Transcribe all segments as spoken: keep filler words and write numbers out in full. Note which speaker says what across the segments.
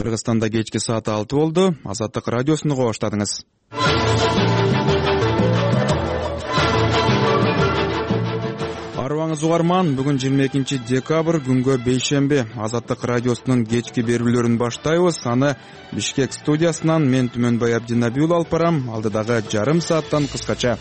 Speaker 1: Кыргызстанда кечки саат алты болду. Азаттык радиосуну уга баштадыңыз. Арыбаңыз угарман, бүгүн жыйырма экинчи декабрь күнгө бейшемби. Азаттык радиосунун кечки берүүлөрүн баштайбыз. Аны Бишкек студиясынан мен Түмөнбай Абдинабий алып барам. Алдыдагы жарым сааттан кыскача.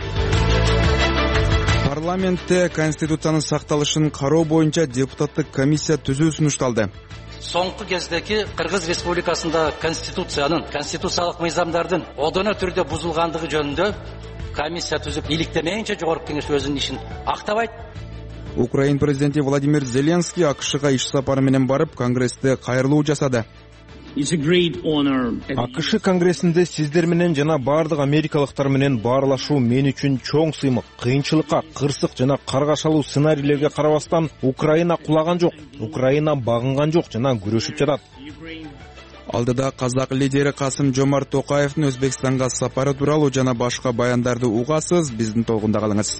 Speaker 1: Парламентте Конституциянын сакталышын кароо боюнча депутаттык комиссия түзүү сунушталды.
Speaker 2: Соңку кездеги Кыргыз Республикасында Конституциянын, конституциялык мыйзамдардын одоно түрдө бузулгандыгы жөнүндө комиссия түзүп иликтемейинче жогорку кеңеш өзүнүн ишин актабайт.
Speaker 1: Украин президенти Владимир Зеленский АКШга иш сапары менен барып, Конгрессте кайрылуу жасады.
Speaker 3: АКШ Конгрессинде сиздер менен жана бардык америкалыктар менен баарлашуу мен үчүн чоң сыймык. Кыйынчылыкка, кырсык жана каргашалуу сценарийлерге карабастан Украина кулаган жок, Украина багынган жок жана күрөшүп жатат.
Speaker 1: Алдыда казак лидери Касым-Жомарт Токаевдин Өзбекстанга сапары тууралуу жана башка баяндарды угасыз, биздин толкунда калыңыз.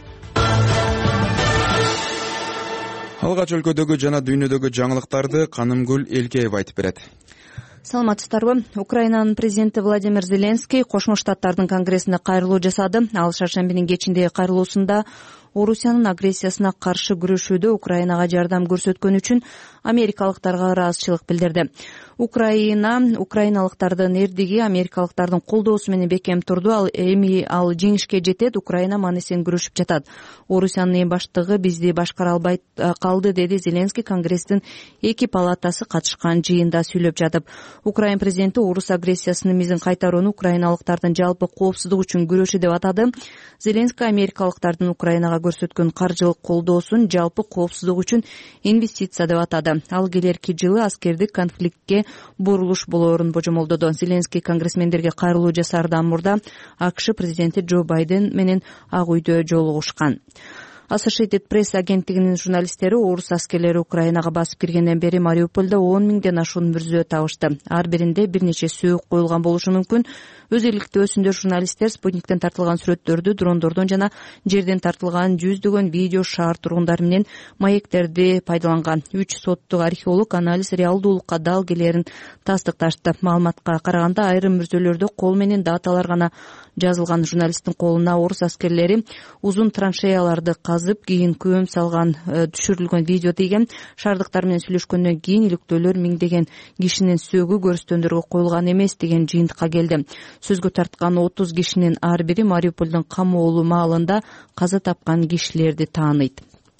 Speaker 1: Алгач өлкөдөгү жана дүйнөдөгү жаңылыктарды Канымгүл Элкеева айтып берет.
Speaker 4: Саламатсыздарбы. Украинанын президенти Владимир Зеленский Кошмо Штаттардын конгрессине кайрылуу жасады. Ал шаршембинин кечиндеги кайрылуусунда Орусиянын агрессиясына каршы күрөшүүдө Украинага жардам көрсөткөн үчүн америкалыктарга ыраазычылык билдирди. Украина украиналыктардын эрдиги америкалыктардын колдоосу менен бекем турду. Ал эми ал жеңишке жетет, Украина маанисин күрөшүп жатат. Орусиянын эң баштыгы бизди башкара албай калды, деди Зеленский Конгресстин эки палатасы катышкан жыйында сүйлөп жатып. Украин президенти орус агрессиясынын мизин кайтарууну украиналыктардын жалпы коопсуздук үчүн күрөшү деп атады. Зеленский америкалыктардын Украинага көрсөткөн каржылык колдоосун жалпы коопсуздук үчүн инвестиция деп атады. Ал келерки жылы аскердик конфликтке бурулуш болоорун божомолдоду. Зеленский конгрессмендерге кайрылуу жасаардан мурда АКШ президенти Джо Байден менен Ак үйдө жолугушкан. Associated Press агенттигинин журналисттери орус аскерлери Украинага басып киргенден бери Мариупольдо он миңден ашуун мүрзө табышты. Ар биринде бир нече сөөк коюлган болушу мүмкүн. Өз иликтөөсүндө журналисттер спутниктен тартылган сүрөттөрдү, дрондордон жана жерден тартылган жүздөгөн видео шаар тургундары менен маектерди пайдаланган. Үч соттук археолог анализ реалдуулукка дал келерин тастыкташты. Маалыматка караганда айрым мүрзөлөрдө кол менен даталар гана жазылган. Журналисттин колуна орус аскерлери узун траншеяларды казып, кийин көм салган түшүрүлгөн видео тийген. Шаардыктар менен сүйлөшкөндөн кийин иликтөөлөр миңдеген кишинин сөөгү көрүстөндөргө коюлган эмес деген жыйынтыкка келди. Сөзгө тарткан отуз кишинин ар бири Мариупольдун камоолуу маалында каза тапкан кишилерди тааныйт.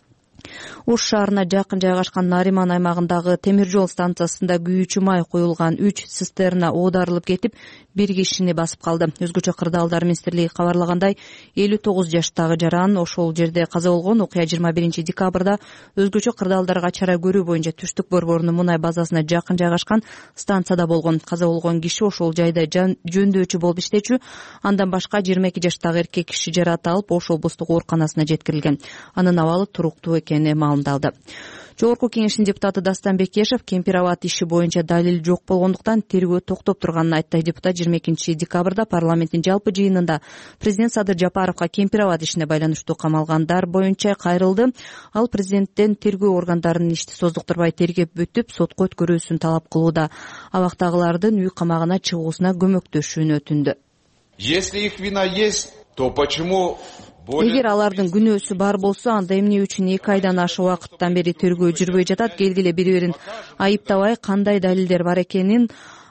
Speaker 4: Ош шаарына жакын жайгашкан Нариман аймагындагы темир жол станциясында күйүүчү май коюлган үч цистерна оодарылып кетип, бир кишини басып калды. Өзгөчө кырдаалдар министрлиги кабарлагандай, элүү тогуз жаштагы жаран ошол жерде каза болгон. Окуя жыйырма биринчи декабрда өзгөчө кырдаалдарга чара көрүү боюнча түштүк борборунун мунай базасына жакын жайгашкан станцияда болгон. Каза болгон киши ошол жайда жөндөочү болуп иштечү. Андан башка жыйырма эки жаштагы эркек киши жарат алып, Ош облустук ооруканасына жеткирилген. Анын абалы туруктуу экени маалымдалды. Жогорку кеңештин депутаты Дастан Бекешев Кемпир абад иши боюнча далил жок болгондуктан тергөө токтоп турганын айтты. Депутат жыйырма экинчи декабрда парламенттин жалпы жыйынында президент Садыр Жапаровго Кемпир абад ишине байланыштуу камалгандар боюнча кайрылды. Ал президенттен тергөө органдарынын ишти создуктурбай тергеп бүтүп, сотко өткөрүүсүн талап кылууда. Абактагылардын үй камагына чыгуусуна көмөктөшүүнү өтүндү.
Speaker 5: Если их вина есть, то почему
Speaker 4: Эгер алардын күнөөсү бар болсо, анда эмне үчүн эки айдан ашык убакыттан бери тергөө жүрбөй жатат? Келгиле бири-бирин айыптабай, кандай далилдер бар экенин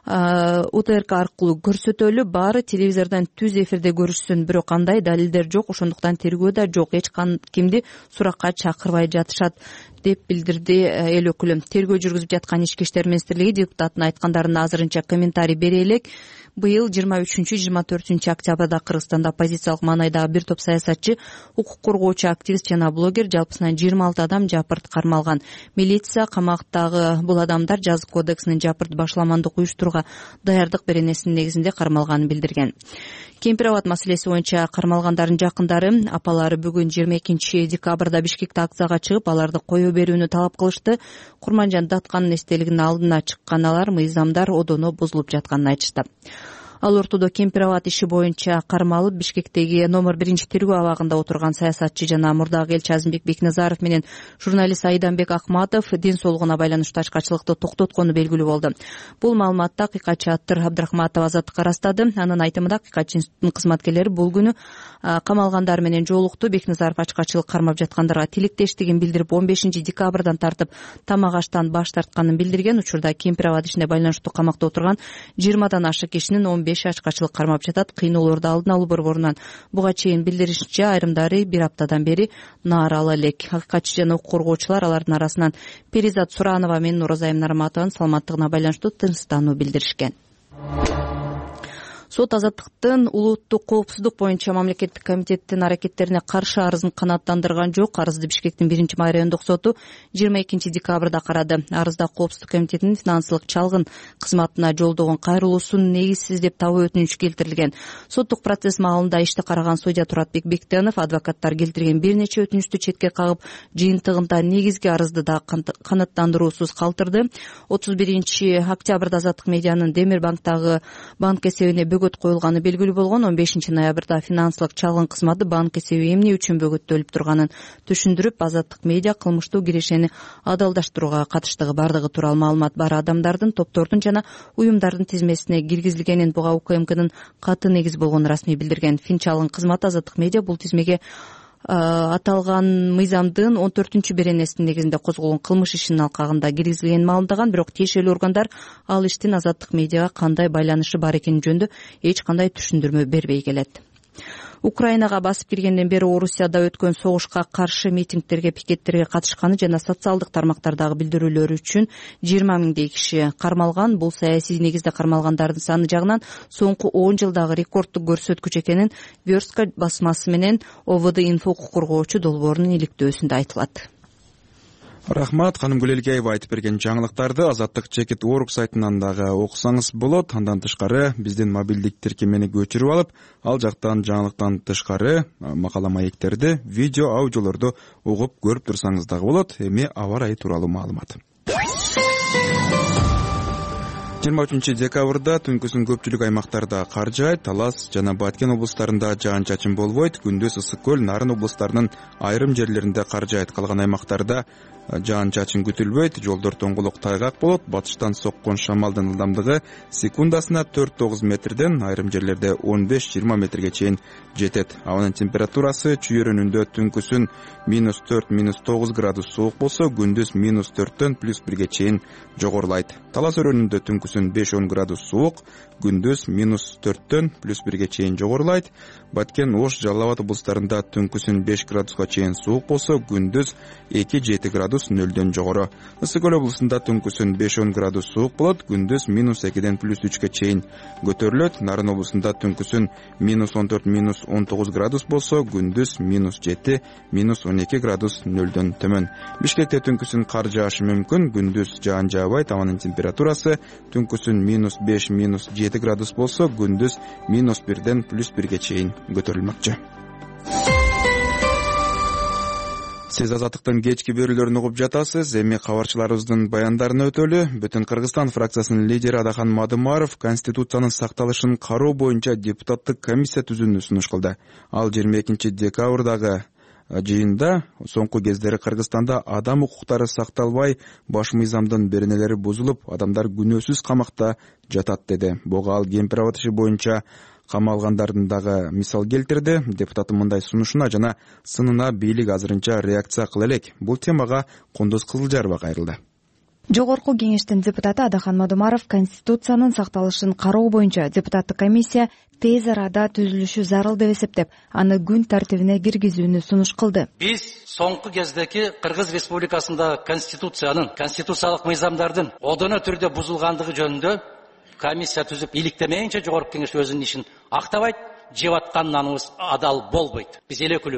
Speaker 4: УТРК аркылуу көрсөтөлү. Баары телевизордон түз эфирде көрүшсүн, бирок кандай далилдер жок, ошондуктан тергөө да жок, эч кимди суракка чакырбай жатышат деп билдирди эл өкүлү. Тергөө жүргүзүп жаткан Ички иштер министрлиги депутаттын айткандарына азырынча комментарий бере элек. Быйыл жыйырма үчүнчү жыйырма төртүнчү октябрда Кыргызстанда оппозициялык маанайдагы бир топ саясатчы, укук коргоочу, активист жана блогер жалпысынан жыйырма алты адам жапырт кармалган. Милиция камактагы бул адамдар жазык кодексинин жапырт башламандык уюштурууга даярдык беренесинин негизинде кармалганын билдирген. Кемпир абад маселеси боюнча кармалгандардын жакындары, апалары бүгүн жыйырма экинчи декабрда Бишкекте акцияга чыгып, аларды кое берүүнү талап кылышты. Курманжан Даткандын эстелигинин алдына чыккан алар мыйзамдар одоно бузулуп жатканын айтышты. Ал ортодо Кемпир Абад иши боюнча кармалып Бишкектеги номер биринчи тергөө абагында отурган саясатчы жана мурдагы элчи Азимбек Бекназаров менен журналист Айданбек Акматов ден соолугуна байланыштуу ачкачылыкты токтоткону белгилүү болду. Бул маалыматты акыйкатчы Аттыр Абдрахматов Азаттыкка ырастады. Анын айтымында акыйкатчы институттун кызматкерлери бул күнү камалгандар менен жолукту. Бекназаров ачкачылык кармап жаткандарга тилектештигин билдирип он бешинчи декабрдан тартып тамак аштан баш тартканын билдирген. Учурда Кемпир Абад ишине байланыштуу камакта отурган жыйырмадан ашык кишинин он беши ачкачылык кармап жатат. Кыйноолорду алдын алуу борборунан буга чейин билдиришинче айрымдары бир аптадан бери нааралы элек. Акыйкатчы жана укук коргоочулар алардын арасынан Перизат Суранова менен Оразайым Нарматованын саламаттыгына байланыштуу тынчтануу билдиришкен. Сот Азаттыктын улуттук коопсуздук боюнча мамлекеттик комитеттин аракеттерине каршы арызын канааттандырган жок. Арызды Бишкектин биринчи май райондук соту жыйырма экинчи декабрда карады. Арызда коопсуздук комитетинин финансылык чалгын кызматына жолдогон кайрылуусун негизсиз деп табуу өтүнүч келтирилген. Соттук процесс маалында ишти караган судья Туратбек Бектенов адвокаттар келтирген бир нече өтүнүчтү четке кагып, жыйынтыгында негизги арызды да канааттандыруусуз калтырды. отуз биринчи октябрда Азаттык медианын Демир банктагы банк эсебине бөгөт коюлганы белгилүү болгон. он бешинчи ноябрда финансылык чалгын кызматы банк эсеби эмне үчүн бөгөттөлүп турганын түшүндүрүп, Азаттык медиа кылмыштуу кирешени адалдаштырууга катыштыгы бардыгы тууралуу маалымат бар адамдардын, топтордун жана уюмдардын тизмесине киргизилгенин буга УКМКнын каты негиз болгонун расмий билдирген. Фин чалгын кызматы Азаттык медиа бул тизмеге аталган мыйзамдын он төртүнчү беренесинин негизинде козголгон кылмыш ишинин алкагында киргизилгенин маалымдаган, бирок тиешелүү органдар ал иштин Азаттык медиага кандай байланышы бар экени жөнүндө эч кандай түшүндүрмө бербей келет. Украинага басып киргенден бери Орусияда өткөн согушка каршы митингтерге, пикеттерге катышканы жана социалдык тармактардагы билдирүүлөр үчүн жыйырма миңдей киши кармалган. Бул саясий негизде кармалгандардын саны жагынан соңку он жылдагы рекордтук көрсөткүч экенин Верстка басмасы менен ОВД инфо укук коргоочу долбоорунун иликтөөсүндө айтылат.
Speaker 1: Рахмат, ханым Гүлелгеева айтып берген жаңылыктарды Азаттык чекит точка орг сайтынан дагы окусаңыз болот. Андан тышкары биздин мобилдик тиркемени көчүрүп алып, ал жактан жаңылыктан тышкары макала маектерди, видео, аудиолорду угуп көрүп турсаңыз дагы болот. Эми аба ырайы тууралуу маалымат. жыйырма үчүнчү декабрда түнкүсүн көпчүлүк аймактарда кар жаайт, Талас жана Баткен облустарында жаан-чачын болбойт. Күндүз Ысык көл, Нарын облустарынын айрым жерлеринде кар жаайт. Калган аймактарда жаан-чачын күтүлбөйт. Жолдор тоңголук тайгак болот. Батыштан соккон шамалдын ылдамдыгы секундасына төрт тогуз метрден, айрым жерлерде он беш жыйырма метрге чейин жетет. Абанын температурасы чүйөрүнүндө түнкүсүн минус төрт минус тогуз градус суук болсо, күндүз минус төрттөн плюс бирге чейин жогорулайт. Талас өрөөнүндө түнкүсүн беш он градус суук, күндүз минус төрттөн плюс бирге чейин жогорулайт. Баткен, Ош, Жалал Абад облустарында түнкүсүн беш градуска чейин суук болсо, күндүз эки жети градус нөлдөн жогору. Ысык көл облусунда түнкүсүн беш он градус суук болот, күндүз минус экиден плюс үчкө чейин көтөрүлөт. Нарын облусунда түнкүсүн минус он төрт минус он тогуз градус болсо, күндүз минус жети минус он эки градус нөлдөн төмөн. Бишкекте түнкүсүн кар жаашы мүмкүн, күндүз жаан жаабайт. Абанын температурасы түнкүсүн минус беш минус жети градус болсо, күндүз минус бирден плюс бирге чейин көтөрүлмөкчү. Сиз Азаттыктын кечки берүүлөрүн угуп жатасыз. Эми кабарчыларыбыздын баяндарына өтөлү. Бүтүн Кыргызстан фракциясынын лидери Адахан Мадымаров Конституциянын сакталышын кароо боюнча депутаттык комиссия түзүүнү сунуш кылды. Ал жыйырма экинчи декабрдагы жыйында соңку кездери Кыргызстанда адам укуктары сакталбай, баш мыйзамдын беренелери бузулуп, адамдар күнөөсүз камакта жатат деди. Буга ал Кемпир Абад иши боюнча камалгандардын дагы мисал келтирди. Депутаттын мындай сунушуна жана сынына бийлик азырынча реакция кыла элек. Бул темага Кундуз Кызылжарова кайрылды.
Speaker 6: Жогорку кеңештин депутаты Адахан Мадымаров Конституциянын сакталышын кароо боюнча депутаттык комиссия тез арада түзүлүшү зарыл деп эсептеп, аны күн тартибине киргизүүнү сунуш кылды.
Speaker 2: Биз соңку кездеги Кыргыз Республикасында Конституциянын, конституциялык мыйзамдардын одоно түрдө бузулгандыгы жөнүндө комиссия түзүп иликтемейинче жогорку кеңеш өзүнүн ишин актабайт, жеп аткан наныбыз адал болбойт. Биз эле өкүлүбүз.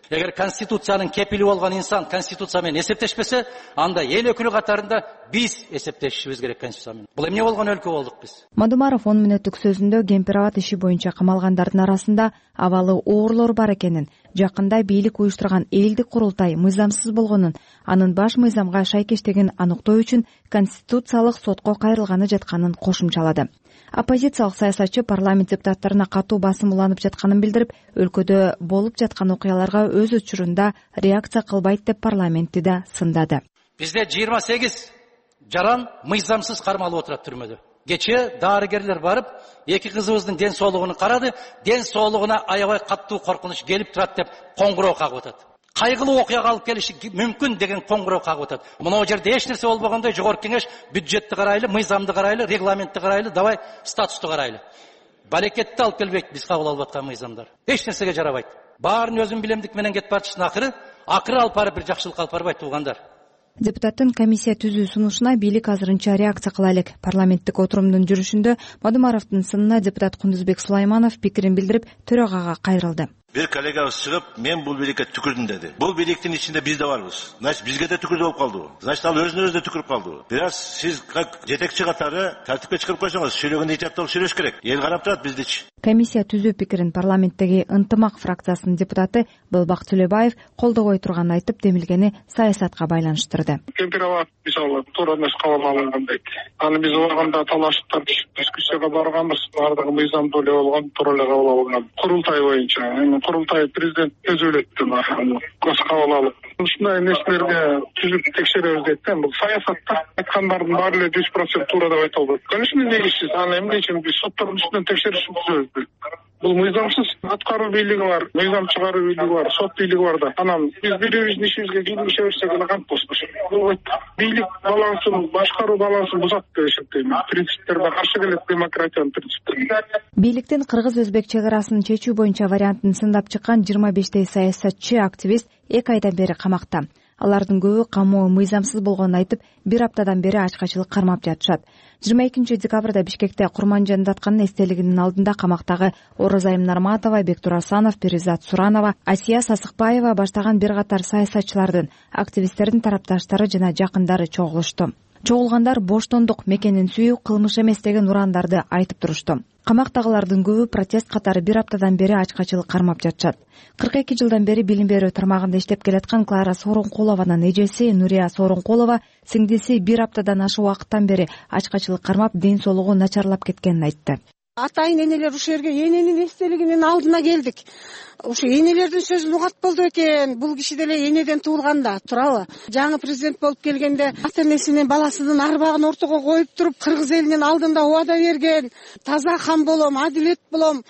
Speaker 2: Эгер конституциянын кепили болгон инсан конституция менен эсептешпесе, анда эл өкүлү катарында биз эсептешишибиз керек конституция менен. Бул эмне болгон өлкө болдук биз?
Speaker 6: Мадумаров он мүнөттүк сөзүндө Кемпир-Абад иши боюнча камалгандардын арасында абалы оорлор бар экенин, жакында бийлик уюштурган элдик курултай мыйзамсыз болгонун, анын баш мыйзамга шайкештигин аныктоо үчүн конституциялык сотко кайрылганы жатканын кошумчалады. Оппозициялык саясатчы парламент депутаттарына катуу басым уланып жатканын билдирип, өлкөдө болуп жаткан окуяларга өз учурунда реакция кылбайт деп парламентти да сындады.
Speaker 2: Бизде жыйырма сегиз жаран мыйзамсыз кармалып отурат түрмөдө. Кече дарыгерлер барып, эки кызыбыздын ден соолугун карады, ден соолугуна аябай каттуу коркунуч келип турат деп коңгуроо кагып атат. Кайгылуу окуяга алып келиши мүмкүн деген коңгуроо кагып атат. Мына жерде эч нерсе болбогондой жогорку кеңеш бюджетти карайлы, мыйзамды карайлы, регламентти карайлы, давай статусту карайлы. Балекетти алып келбейт биз кабыл алып аткан мыйзамдар. Эч нерсеге жарабайт. Баарын өзүм билемдик менен кетип барчысын акыры, акыры алып барып бир жакшылык алып барбайт туугандар.
Speaker 6: Депутаттын комиссия түзүү сунушуна бийлик азырынча реакция кыла элек. Парламенттик отурумдун жүрүшүндө Мадумаровдун сынына депутат Кундузбек Сулайманов пикирин билдирип, төрагага кайрылды.
Speaker 7: Бир коллегабыз чыгып, мен бул бийликке түкүрдүм деди. Бул бийликтин ичинде биз да барбыз. Значит, бизге да түкүрдү болуп калды. Значит, ал өзүнө өзү түкүрүп калды. Бирок сиз как жетекчи катары тартипке чыгарып койсоңуз, сүйлөгөндө ичатталып сүйлөш керек. Эл карап турат биздичи.
Speaker 6: Комиссия түзүү пикирин парламенттеги Ынтымак фракциясынын депутаты Былбак Төлөбаев колдобой турганын айтып, демилгени саясатка байланыштырды.
Speaker 8: Кемпир-Абад мисалы туура эмес кабыл алынган дейт. Аны биз убагында талаштап дискуссияга барганбыз. Бардыгы мыйзамдуу эле болгон, туура эле кабыл алынган. Курултай боюнча, эми курултай президент өзү билет көз кабыл алып. Ушундай нерселерге түзүп текшеребиз дейт да. Бул саясатта айткандардын баары эле жүз процент туура деп айта албайт. Конечно, негизсиз. Аны эмне үчүн биз соттордун үстүнөн текшеришибиз керек. Бул мыйзамсыз аткаруу бийлиги бар, мыйзам чыгаруу бийлиги бар, сот бийлиги бар да. Анан биз бирибиздин ишибизге кийинеше берсек аны кантип болсун? Бул бийлик балансын, башкаруу балансын бузат деп эсептейм. Принциптерге каршы келет демократиянын принциптерине.
Speaker 6: Бийликтин кыргыз-өзбек чек арасын чечүү боюнча вариантын сындап чыккан жыйырма бештей саясатчы, активист эки айдан бери камакта. Алардын көбү камоо мыйзамсыз болгонун айтып, бир аптадан бери ачкачылык кармап жатышат. жыйырма экинчи декабрда Бишкекте Курманжан Даткандын эстелигинин алдында камактагы Орозайым Нарматова, Бектур Асанов, Перизат Суранова, Асия Сасыкбаева баштаган бир катар саясатчылардын, активисттердин тарапташтары жана жакындары чогулушту. Чогулгандар боштондук, мекенин сүйүү кылмыш эмес деген урандарды айтып турушту. Камактагылардын көбү протест катары бир аптадан бери ачкачылык кармап жатышат. кырк эки жылдан бери билим берүү тармагында иштеп келаткан Клара Сооронкулованын эжеси Нурия Сооронкулова сиңдиси бир аптадан ашык убакыттан бери ачкачылык кармап, ден соолугу начарлап кеткенин айтты.
Speaker 9: Атайын энелер ушул жерге эненин эстелигинин алдына келдик. Ушу энелердин сөзүн угат болду экен. Бул киши деле энеден туулганда, турабы? Жаңы президент болуп келгенде ата энесинин баласынын арбагын ортого коюп туруп, кыргыз элинин алдында убада берген. Таза хан болом, адилет болом,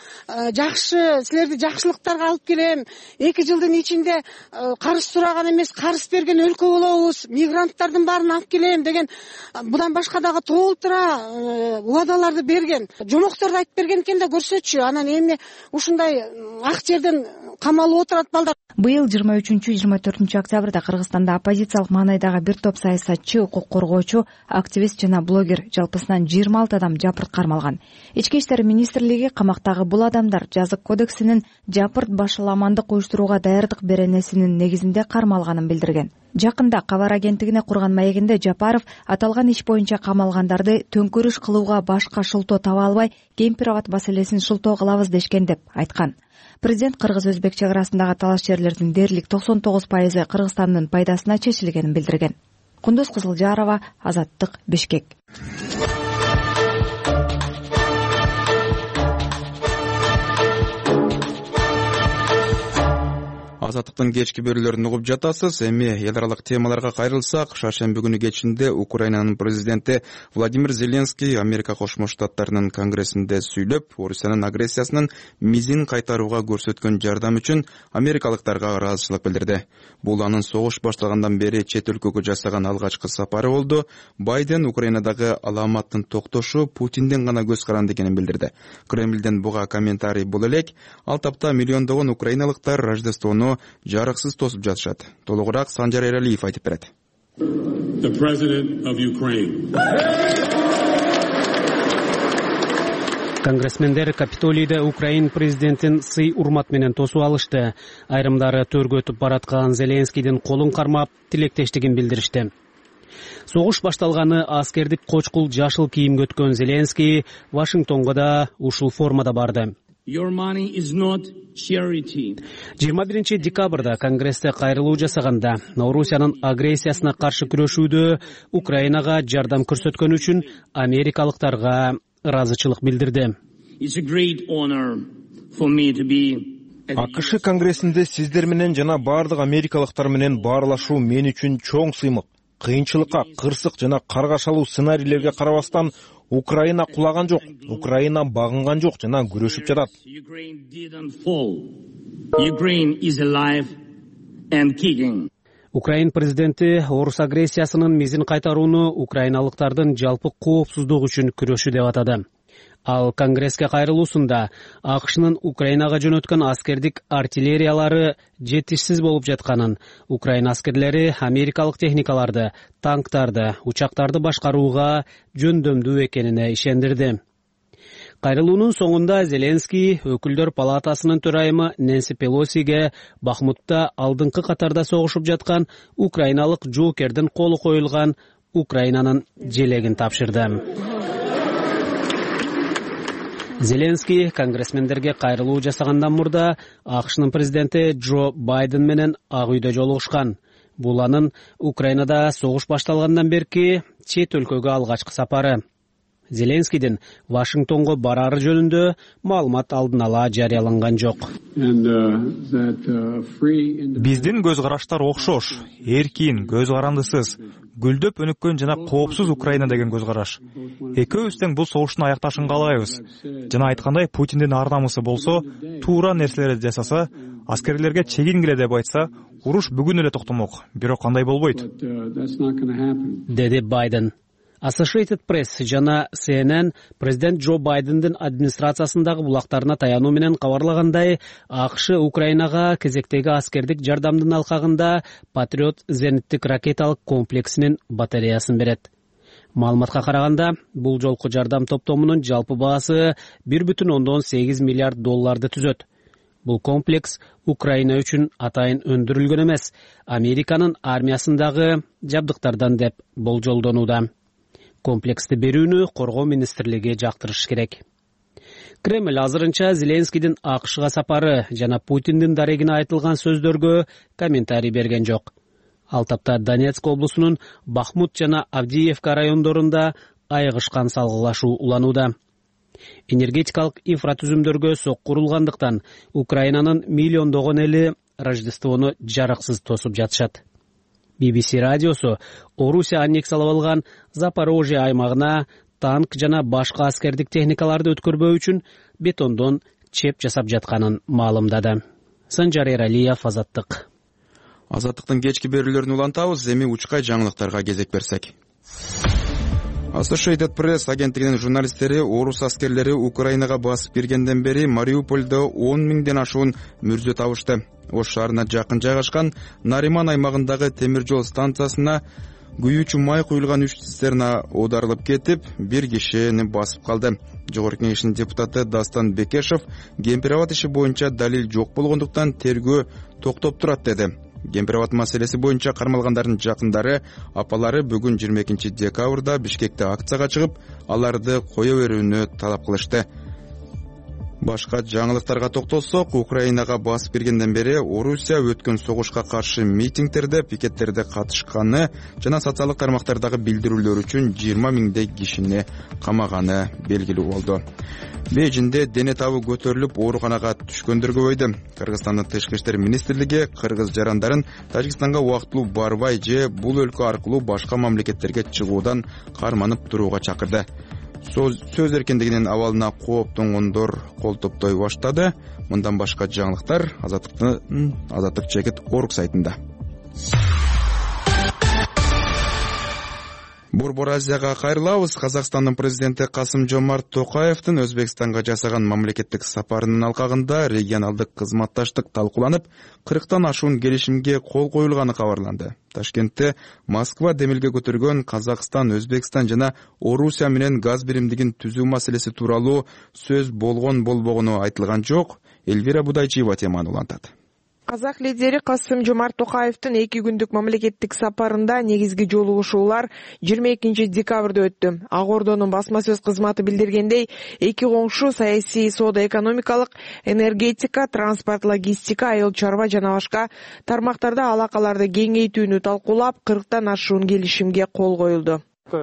Speaker 9: жакшы, силерди жакшылыктарга алып келем. эки жылдын ичинде карыз сураган эмес, карыз берген өлкө болобуз. Мигранттардын баарын алып келем деген, будан башка дагы толтура убадаларды берген. Жомокторду айтып берген экен да көрсөтчү. Анан эмне ушундай ак жерден камалып отурат балдар.
Speaker 6: Быйыл жыйырма үчүнчү жыйырма төртүнчү октябрда Кыргызстанда оппозициялык маанайдагы бир топ саясатчы, укук коргоочу, активист жана блогер жалпысынан жыйырма алты адам жапырт кармалган. Ички иштер министрлиги камактагы бул адамдар жазык кодексинин жапырт башаламандык уюштурууга даярдык беренесинин негизинде кармалганын билдирген. Жакында кабар агенттигине курган маегинде Жапаров аталган иш боюнча камалгандарды төңкөрүш кылууга башка шылтоо таба албай, Кемпир-Абад маселесин шылтоо кылабыз дешкен деп айткан. Президент кыргыз-өзбек чек арасындагы талаш жерлердин дээрлик токсон тогуз пайызы Кыргызстандын пайдасына чечилгенин билдирген. Кундуз Кызылжарова, Азаттык, Бишкек.
Speaker 1: Азаттыктын кечки берүүлөрүн угуп жатасыз. Эми эл аралык темаларга кайрылсак, шаршемби күнү кечинде Украинанын президенти Владимир Зеленский Америка Кошмо Штаттарынын конгрессинде сүйлөп, Орусиянын агрессиясынын мизин кайтарууга көрсөткөн жардам үчүн америкалыктарга ыраазычылык билдирди. Бул анын согуш башталгандан бери чет өлкөгө жасаган алгачкы сапары болду. Байден Украинадагы аламаттын токтошу Путинден гана көз каранды экенин билдирди. Кремлден буга комментарий бул элек. Ал тапта миллиондогон украиналыктар Рождествону жарыксыз тосуп жатышат. Толугураак Санжар Эралиев айтып берет.
Speaker 10: The President of Ukraine. Конгрессмендер Капитолийде Украин президентин сый урмат менен тосуп алышты. Айрымдары төргө өтүп бараткан Зеленскийдин колун кармап, тилектештигин билдиришти. Согуш башталганы аскердик кочкул жашыл кийимге өткөн Зеленский Вашингтонго да ушул формада барды. жыйырма биринчи декабрда Конгрессте кайрылуу жасаганда Орусиянын агрессиясына каршы күрөшүүдө Украинага жардам көрсөткөн үчүн америкалыктарга ыраазычылык билдирди.
Speaker 3: АКШ Конгрессинде сиздер менен жана бардык америкалыктар менен баарлашуу мен үчүн чоң сыймык. Кыйынчылыкка, кырсык жана каргашалуу сценарийлерге карабастан Украина кулаган жок, Украина багынган жок жана күрөшүп жатат.
Speaker 10: Украин президенти орус агрессиясынын мизин кайтарууну украиналыктардын жалпы коопсуздук үчүн күрөшүү деп атады. Ал Конгресске кайрылуусунда АКШнын Украинага жөнөткөн аскердик артиллериялары жетишсиз болуп жатканын, Украин аскерлери америкалык техникаларды, танктарды, учактарды башкарууга жөндөмдүү экенине ишендирди. Кайрылуунун соңунда Зеленский өкүлдөр палатасынын төрайымы Нэнси Пелосиге Бахмутта алдыңкы катарда согушуп жаткан украиналык жоокердин колу коюлган Украинанын желегин тапшырды. Зеленский конгрессмендерге кайрылуу жасагандан мурда АКШнын президенти Джо Байден менен Ак үйдө жолугушкан. Бул анын Украинада согуш башталгандан берки чет өлкөгө алгачкы сапары. Зеленскийдин Вашингтонго барары жөнүндө маалымат алдын ала жарыяланган жок.
Speaker 11: Биздин көз караштар окшош, эркин, көз карандысыз, гүлдөп өнүккөн жана коопсуз Украина деген көз караш. Экөөбүз тең бул согуштун аякташын каалайбыз. Жана айткандай, Путиндин ар намысы болсо, туура нерселерди жасаса, аскерлерге чегингиле деп айтса, уруш бүгүн эле токтомок, бирок кандай болбойт,
Speaker 10: деди Байден. Associated Press жана Си Эн Эн президент Джо Байдендин администрациясындагы булактарына таянуу менен кабарлагандай, АКШ Украинага кезектеги аскердик жардамдын алкагында Патриот зениттик ракеталык комплексинин батареясын берет. Маалыматка караганда, бул жолку жардам топтомунун жалпы баасы бир бүтүн ондон сегиз миллиард долларды түзөт. Бул комплекс Украина үчүн атайын өндүрүлгөн эмес, Американын армиясындагы жабдыктардан деп болжолдонууда. Комплексти берүүнү коргоо министрлиги жактырыш керек. Кремль азырынча Зеленскийдин АКШга сапары жана Путиндин дарегине айтылган сөздөргө комментарий берген жок. Ал тапта Донецк облусунун Бахмут жана Авдиевка райондорунда айыгышкан салгылашуу уланууда. Энергетикалык инфратүзүмдөргө сокку урулгандыктан Украинанын миллиондогон эли Рождествону жарыксыз тосуп жатышат. Би Би Си радиосу Орусия аннексиялап алган Запорожье аймагына танк жана башка аскердик техникаларды өткөрбөө үчүн бетондон чеп жасап жатканын маалымдады. Санжар Эралиев, Азаттык.
Speaker 1: Азаттыктын кечки берүүлөрүн улантабыз, эми учкай жаңылыктарга кезек берсек. Associated Press агенттигинин журналисттери орус аскерлери Украинага басып киргенден бери Мариупольдо он миңден ашуун мүрзө табышты. Ош шаарына жакын жайгашкан Нариман аймагындагы темир жол станциясына күйүүчү май куюлган үч цистерна оодарылып кетип, бир кишини басып калды. Жогорку кеңештин депутаты Дастан Бекешев Кемпир-Абад иши боюнча далил жок болгондуктан тергөө токтоп турат деди. Кемпир-Абад маселеси боюнча кармалгандардын жакындары апалары бүгүн жыйырма экинчи декабрда Бишкекте акцияга чыгып, аларды кое берүүнү талап кылышты. Башка жаңылыктарга токтолсок, Украинага басып киргенден бери Орусия өткөн согушка каршы митингдерде, пикеттерде катышканы жана социалдык тармактардагы билдирүүлөр үчүн жыйырма миңдей кишини камаганы белгилүү болду. Бейжинде дене табы көтөрүлүп ооруканага түшкөндөргө бойду. Кыргызстандын тышкы иштер министрлиги кыргыз жарандарын Тажикстанга убактылуу барбай же бул өлкө аркылуу башка мамлекеттерге чыгуудан карманып турууга чакырды. Сөз эркиндигинин абалына кооптонгондор кол топтой баштады. Мындан башка жаңылыктар Азаттыктын Азаттык чекит орг сайтында. Борбор Азияга кайрылабыз. Казакстандын президенти Касым-Жомарт Токаевдин Өзбекстанга жасаган мамлекеттик сапарынын алкагында регионалдык кызматташтык талкууланып, кырктан ашуун келишимге кол коюлганы кабарланды. Ташкентте Москва демилге көтөргөн Казакстан, Өзбекстан жана Орусия менен газ биримдигин түзүү маселеси тууралуу сөз болгон болбогону айтылган жок. Эльвира Будайчиева теманы улантат.
Speaker 12: Казак лидери Касым-Жомарт Токаевдин эки күндүк мамлекеттик сапарында негизги жолугушуулар жыйырма экинчи декабрда өттү. Ак Ордонун басма сөз кызматы билдиргендей, эки коңшу саясий, соода-экономикалык, энергетика, транспорт, логистика, айыл чарба жана башка тармактарда алакаларды кеңейтүүнү талкуулап, кырктан ашуун келишимге кол коюлду.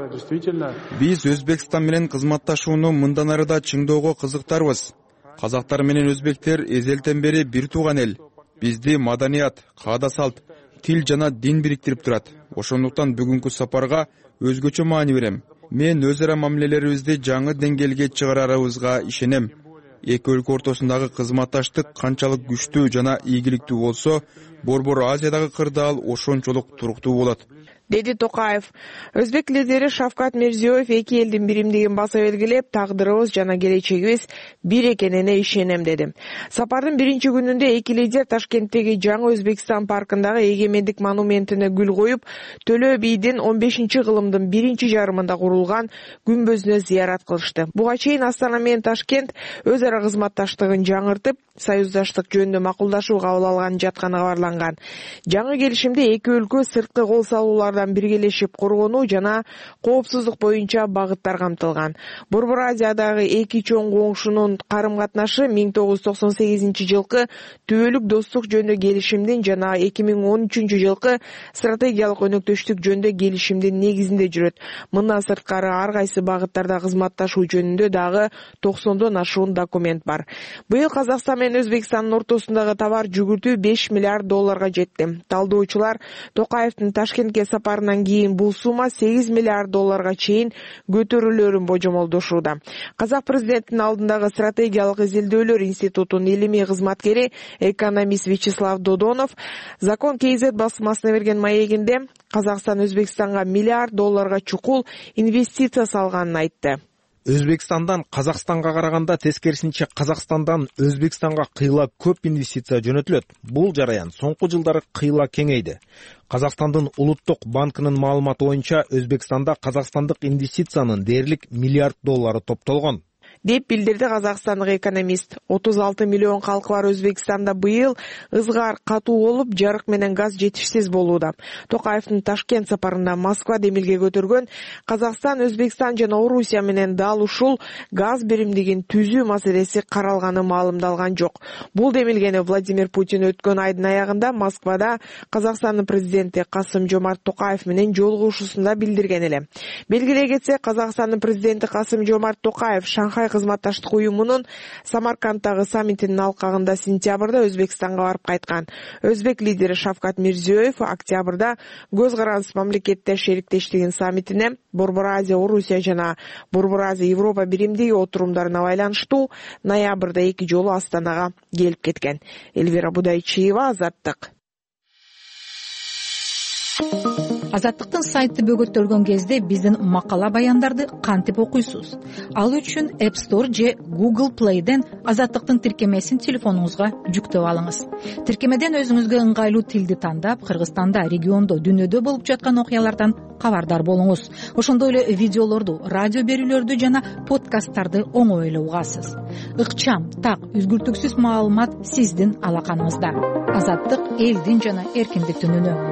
Speaker 1: Биз Өзбекстан менен кызматташууну мындан ары да чыңдоого кызыктарбыз. Казактар менен өзбектер эзелтен бери бир тууган эл. Бизди маданият, каада салт, тил жана дин бириктирип турат. Ошондуктан бүгүнкү сапарга өзгөчө маани берем. Мен өз ара мамилелерибизди жаңы деңгээлге чыгарарыбызга ишенем. Эки өлкө ортосундагы кызматташтык канчалык күчтүү жана ийгиликтүү болсо, Борбор Азиядагы кырдаал ошончолук туруктуу болот,
Speaker 12: деди Токаев. Өзбек лидери Шавкат Мирзиёев эки элдин биримдигин баса белгилеп, тагдырыбыз жана келечегибиз бир экенине ишенем деди. Сапардын биринчи күнүндө эки лидер Ташкенттеги жаңы Өзбекстан паркындагы эгемендик монументине гүл коюп, Төлө бийдин он бешинчи кылымдын биринчи жарымында курулган күмбөзүнө зыярат кылышты. Буга чейин Астана менен Ташкент өз ара кызматташтыгын жаңыртып, союздаштык жөнүндө макулдашуу кабыл алган жатканы кабарланган. Жаңы келишимде эки өлкө сырткы кол салуулардан биргелешип коргонуу жана коопсуздук боюнча багыттар камтылган. Борбор Азиядагы эки чоң коңшунун карым-катнашы миң тогуз жүз токсон сегизинчи жылкы түбөлүк достук жөнүндө келишимдин жана эки миң он үчүнчү жылкы стратегиялык өнөктөштүк жөнүндө келишимдин негизинде жүрөт. Мындан сырткары ар кайсы багыттарда кызматташуу жөнүндө дагы токсондон ашуун документ бар. Быйыл Казакстан менен Өзбекстандын ортосундагы товар жүгүртүү беш миллиард долларга жетти. Талдоочулар Токаевдин Ташкентке сапарынан кийин бул сумма сегиз миллиард долларга чейин көтөрүлөрүн божомолдошууда. Казак президентинин алдындагы стратегиялык изилдөөлөр институтунун илимий кызматкери экономист Вячеслав Додонов Закон КЗ басмасына берген маегинде Казакстан Өзбекстанга миллиард долларга чукул инвестиция салганын айтты.
Speaker 3: Өзбекстандан Казакстанга караганда тескерисинче Казакстандан Өзбекстанга кыйла көп инвестиция жөнөтүлөт. Бул жараян соңку жылдары кыйла кеңейди. Казакстандын улуттук банкынын маалыматы боюнча Өзбекстанда казакстандык инвестициянын дээрлик миллиард доллары топтолгон, деп билдирди казакстандык экономист. отуз алты миллион калкы бар Өзбекстанда быйыл ызгар катуу болуп, жарык менен газ жетишсиз болууда. Токаевдин Ташкент сапарында Москва демилге көтөргөн Казакстан, Өзбекстан жана Орусия менен дал ушул газ биримдигин түзүү маселеси каралганы маалымдалган жок. Бул демилгени Владимир Путин өткөн айдын аягында Москвада Казакстандын президенти Касым-Жомарт Токаев менен жолугушуусунда билдирген эле. Белгилей кетсек, Казакстандын президенти Касым-Жомарт Токаев Шанхай кызматташтык уюмунун Самаркандтагы саммитинин алкагында сентябрда Өзбекстанга барып кайткан. Өзбек лидери Шавкат Мирзиёев октябрда көз карандысыз мамлекеттер шериктештигинин саммитине Борбор Азия, Орусия жана Борбор Азия Европа биримдиги отурумдарына байланыштуу ноябрда эки жолу Астанага келип кеткен. Эльвира Будайчиева, Азаттык.
Speaker 13: Азаттыктын сайты бөгөттөлгөн кезде биздин макала баяндарды кантип окуйсуз? Ал үчүн App Store же Google Play'ден Азаттыктын тиркемесин телефонуңузга жүктөп алыңыз. Тиркемеден өзүңүзгө ыңгайлуу тилди тандап, Кыргызстанда, региондо, дүйнөдө болуп жаткан окуялардан кабардар болуңуз. Ошондой эле видеолорду, радио берүүлөрдү жана подкасттарды оңой эле угасыз. Ыкчам, так, үзгүртүксүз маалымат сиздин алаканыңызда. Азаттык элдин жана эркиндиктин үнү.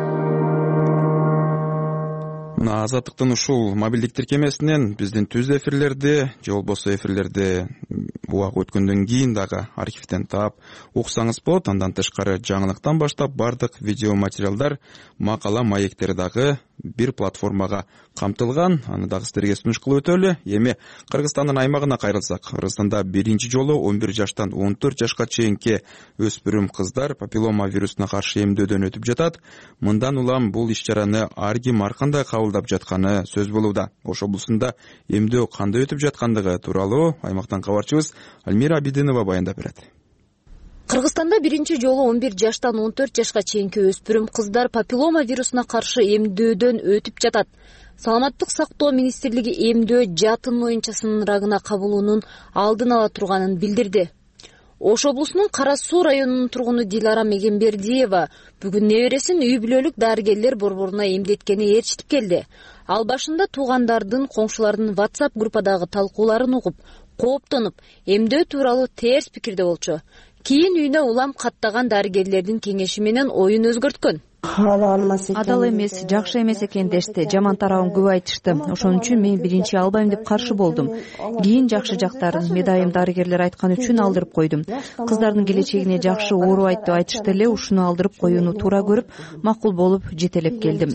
Speaker 1: Азаттыктын ушул мобилдик тиркемесинен биздин түз эфирлерди же болбосо эфирлерди убак өткөндөн кийин дагы архивден таап уксаңыз болот. Андан тышкары жаңылыктан баштап бардык видео материалдар, макала, маектер дагы бир платформага камтылган. Аны дагы сиздерге сунуш кылып өтөлү. Эми Кыргызстандын аймагына кайрылсак, Кыргызстанда биринчи жолу он бир жаштан он төрт жашка чейинки өспүрүм кыздар папиллома вирусуна каршы эмдөөдөн өтүп жатат. Мындан улам бул иш-чараны ар ким ар кандай кабылдап жатканы сөз болууда. Ош облусунда эмдөө кандай өтүп жаткандыгы тууралуу аймактан кабарчыбыз Альмира Абидинова баяндап берет.
Speaker 14: Кыргызстанда биринчи жолу он бир жаштан он төрт жашка чейинки өспүрүм кыздар папиллома вирусуна каршы эмдөөдөн өтүп жатат. саламаттык сактоо министрлиги эмдөө жатын моюнчасынын рагына кабылуунун алдын ала турганын билдирди. Ош облусунун Кара Суу районунун тургуну Дилара Мегенбердиева бүгүн небересин үй бүлөлүк дарыгерлер борборуна эмдеткени ээрчитип келди. Ал башында туугандардын, коңшулардын WhatsApp группадагы талкууларын угуп, кооптонуп, эмдөө тууралуу терс пикирде болчу. Кийин үйүнө улам каттаган дарыгерлердин кеңеши менен оюн өзгөрткөн.
Speaker 4: Адал эмес, жакшы эмес экен дешти. Жаман тарабын көп айтышты. Ошон үчүн мен биринчи албайм деп каршы болдум. Кийин жакшы жактарын медайым дарыгерлер айткан үчүн алдырып койдум. Кыздардын келечегине жакшы оорубайт деп айтышты эле, ушуну алдырып коюуну туура көрүп, макул болуп жетелеп келдим.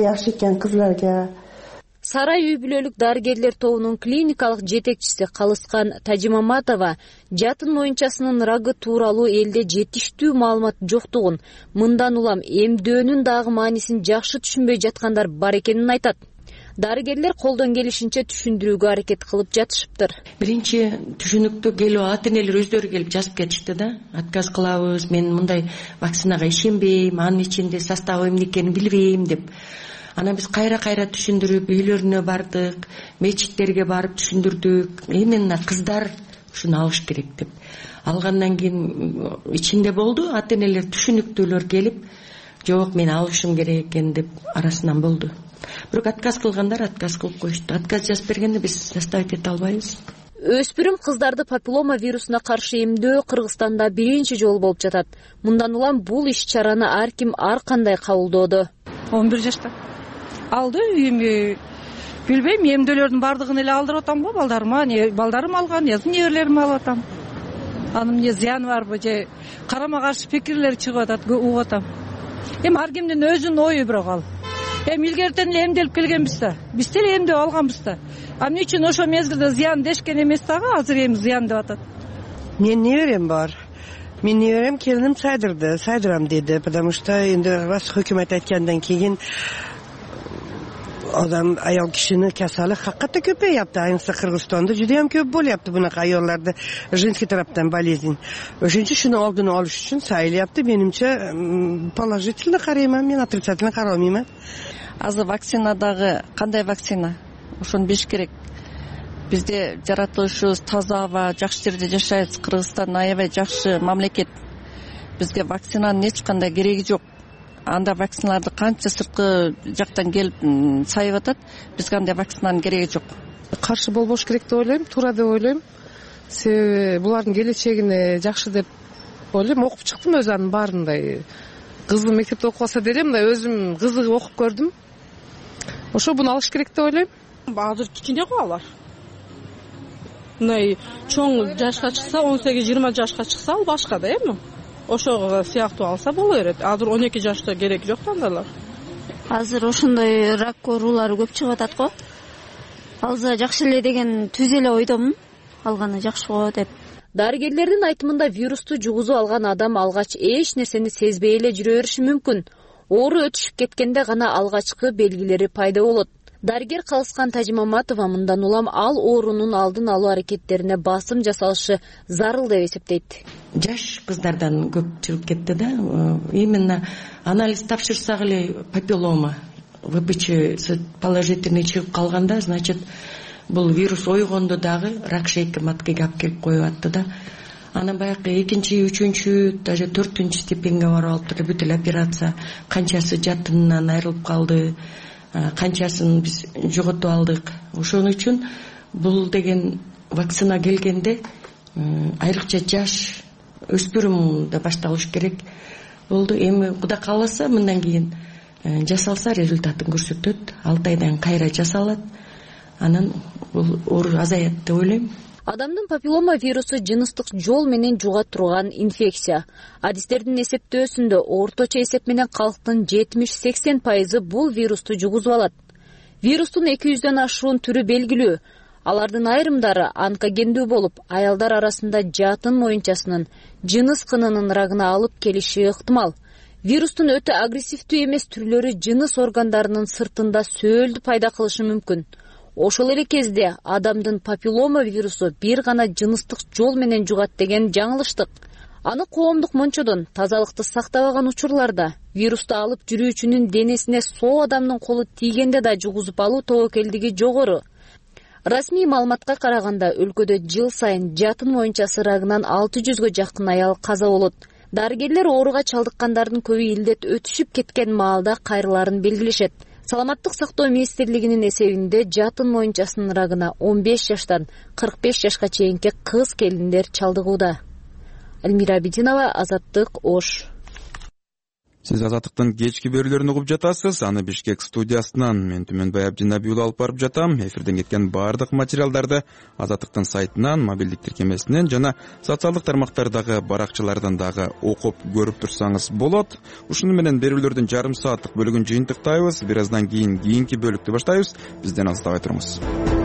Speaker 14: Сарай үй бүлөлүк дарыгерлер тобунун клиникалык жетекчиси Калыскан Тажимаматова жатын моюнчасынын рагы тууралуу элде жетиштүү маалымат жоктугун, мындан улам эмдөөнүн дагы маанисин жакшы түшүнбөй жаткандар бар экенин айтат. Дарыгерлер колдон келишинче түшүндүрүүгө аракет кылып жатышыптыр.
Speaker 15: Биринчи түшүнүктү келип ата энелер өздөрү келип жазып кетишти да. Отказ кылабыз, мен мындай вакцинага ишенбейм, анын ичинде составы эмне экенин билбейм деп. Ана биз кайра-кайра түшүндүрүп, үйлөрүнө бардык, мечиттерге барып түшүндүрдүк. Именно кыздар ушуну алыш керек деп. Алгандан кийин ичинде болду, ата энелер түшүнүктүүлөр келип, жок мен алышым керек экен деп арасынан болду. Бирок отказ кылгандар отказ кылып коюшту. Отказ жазып бергенде биз составить эте албайбыз.
Speaker 14: Өспүрүм кыздарды папиллома вирусуна каршы эмдөө Кыргызстанда биринчи жолу болуп жатат. Мындан улам бул иш-чараны ар ким ар кандай кабылдоодо.
Speaker 16: он бир жашта алды, эми билбейм, эмдөөлөрдүн бардыгын эле алдырып атам го балдарыма, не балдарым алган, я неберелерим алып атам. Анын эмне зыяны барбы же карама каршы пикирлер чыгып атат, угуп атам. Эми ар кимдин өзүнүн ою бирок ал. Эми илгертен эле эмделип келгенбиз да, биз деле эмдөө алганбыз да. А эмне үчүн ошо мезгилде зыян дешкен эмес дагы, азыр эми зыян деп атат.
Speaker 17: Мен неберем бар. Мен неберем келиним сайдырды, сайдырам деди, потому что энди раз хөкүмөт айткандан кийин адам аял кишини касалы хаккатта көпөйөптү. Айныкса Кыргызстанда жудам көп болупту бунака аялларда женский тараптан болезнь. Ошон үчүн шуну алдын алыш үчүн сайылыпты. Менимче положительно карайм, мен отрицательно карабайм.
Speaker 18: Азыр вакцинадагы кандай вакцина? Ошону билиш керек. Бизде жаратылышыбыз таза аба, жакшы жерде жашайбыз. Кыргызстан аябай жакшы мамлекет. Бизге вакцинанын эч кандай кереги жок. Анда вакциналарды канча сырткы жактан келип сайып атат, бизге андай вакцинанын кереги жок.
Speaker 19: Каршы болбош керек деп ойлойм, туура деп ойлойм. Себеби булардын келечегине жакшы деп ойлойм. Окуп чыктым өзү анын баарындай. Кызым мектепте окуп алса деле, мындай өзүм кызыгып окуп көрдүм. Ошо буну алыш керек деп ойлойм.
Speaker 16: Азыр кичине го алар. Мындай чоң жашка чыкса, он сегиз жыйырма жашка чыкса, ал башка да эми. Ошого сыяктуу алса боло берет. Азыр он эки жашта керек жок андайлар.
Speaker 20: Азыр ошондой рак оорулары көп чыгып атат го. Алса жакшы эле деген түз эле ойдомун. Алганы жакшы го деп.
Speaker 14: Дарыгерлердин айтымында вирусту жугузуп алган адам алгач эч нерсени сезбей эле жүрө бериши мүмкүн. Оору өтүшүп кеткенде гана алгачкы белгилери пайда болот. Дарыгер Калыскан Тажимаматова мындан улам ал оорунун алдын алуу аракеттерине басым жасалышы зарыл деп эсептейт.
Speaker 15: Жаш кыздардан көп чыгып кетти да. Именно анализ тапшырсак эле папиллома ВПЧ положительный чыгып калганда, значит, бул вирус ойгондо дагы рак шейки маткага алып келип коюп атты да. Анан баягы экинчи, үчүнчү, даже төртүнчү степенге барып алыптыр. Бүт эле операция, канчасы жатынынан айрылып калды, канчасын биз жоготуп алдык. Ошон үчүн бул деген вакцина келгенде айрыкча жаш өспүрүмдө башталыш керек болду. Эми Кудай кааласа мындан кийин жасалса результатын көрсөтөт. алты айдан кайра жасалат. Анан бул оору азаят деп ойлойм.
Speaker 14: Адамдын папиллома вирусу жыныстык жол менен жуга турган инфекция. Адистердин эсептөөсүндө орточо эсеп менен калктын жетимиш сексен пайызы бул вирусту жугузуп алат. Вирустун эки жүздөн ашуун түрү белгилүү. Алардын айрымдары онкогендүү болуп, аялдар арасында жатын моюнчасынын, жыныс кынынын рагына алып келиши ыктымал. Вирустун өтө агрессивдүү эмес түрлөрү жыныс органдарынын сыртында сөөлдү пайда кылышы мүмкүн. Ошол эле кезде адамдын папиллома вирусу бир гана жыныстык жол менен жугат деген жаңылыштык. Аны коомдук мончодон тазалыкты сактабаган учурларда вирусту алып жүрүүчүнүн денесине соо адамдын колу тийгенде да жугузуп алуу тобокелдиги жогору. Расмий маалыматка караганда өлкөдө жыл сайын жатын моюнчасы рагынан алты жүзгө жакын аял каза болот. Дарыгерлер ооруга чалдыккандардын көбү илдет өтүшүп кеткен маалда кайрыларын белгилешет. Саламаттык сактоо министрлигинин эсебинде жатын моюнчасынын рагына он беш жаштан кырк беш жашка чейинки кыз келиндер чалдыгууда. Элмира Абидинова, Азаттык, Ош.
Speaker 1: Сиз Азаттыктын кечки берүүлөрүн угуп жатасыз. Аны Бишкек студиясынан мен Түмөнбай Абдинабиул алып барып жатам. Эфирден кеткен бардык материалдарды Азаттыктын сайтынан, мобилдик тиркемесинен жана социалдык тармактардагы баракчалардан дагы окуп көрүп турсаңыз болот. Ушуну менен берүүлөрдүн жарым сааттык бөлүгүн жыйынтыктайбыз. Бир аздан кийин кийинки бөлүктү баштайбыз. Бизден алыстабай туруңуз.